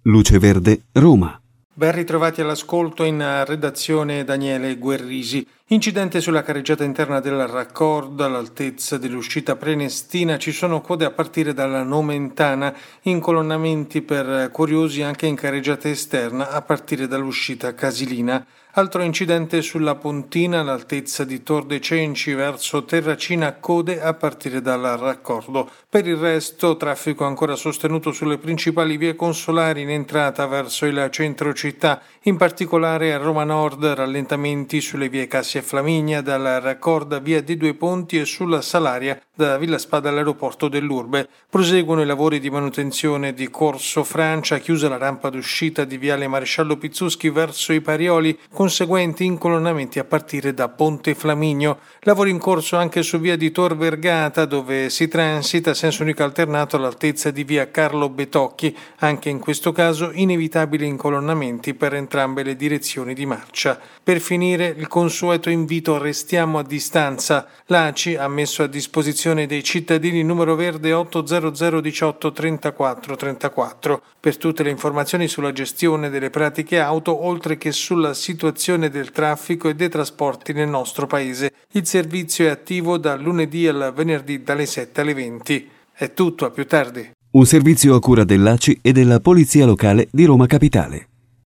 Luce Verde, Roma. Ben ritrovati all'ascolto, in redazione Daniele Guerrisi. Incidente sulla carreggiata interna del raccordo all'altezza dell'uscita Prenestina. Ci sono code a partire dalla Nomentana, incolonnamenti per curiosi anche in carreggiata esterna a partire dall'uscita Casilina. Altro incidente sulla Pontina all'altezza di Tor de' Cenci verso Terracina, code a partire dal raccordo. Per il resto traffico ancora sostenuto sulle principali vie consolari in entrata verso il centro città, in particolare a Roma Nord rallentamenti sulle vie Cassia e Flaminia, dal raccordo a via dei Due Ponti e sulla Salaria da Villa Spada all'aeroporto dell'Urbe. Proseguono i lavori di manutenzione di Corso Francia, chiusa la rampa d'uscita di viale Maresciallo Pizzuschi verso i Parioli, conseguenti incolonnamenti a partire da Ponte Flaminio. Lavori in corso anche su via di Tor Vergata, dove si transita a senso unico alternato all'altezza di via Carlo Betocchi. Anche in questo caso inevitabili incolonnamenti per entrambe le direzioni di marcia. Per finire il consueto invito restiamo a distanza. L'ACI ha messo a disposizione dei cittadini numero verde 800 18 34 34 per tutte le informazioni sulla gestione delle pratiche auto, oltre che sulla situazione del traffico e dei trasporti nel nostro paese. Il servizio è attivo dal lunedì al venerdì dalle 7 alle 20. È tutto, a più tardi. Un servizio a cura dell'ACI e della Polizia Locale di Roma Capitale.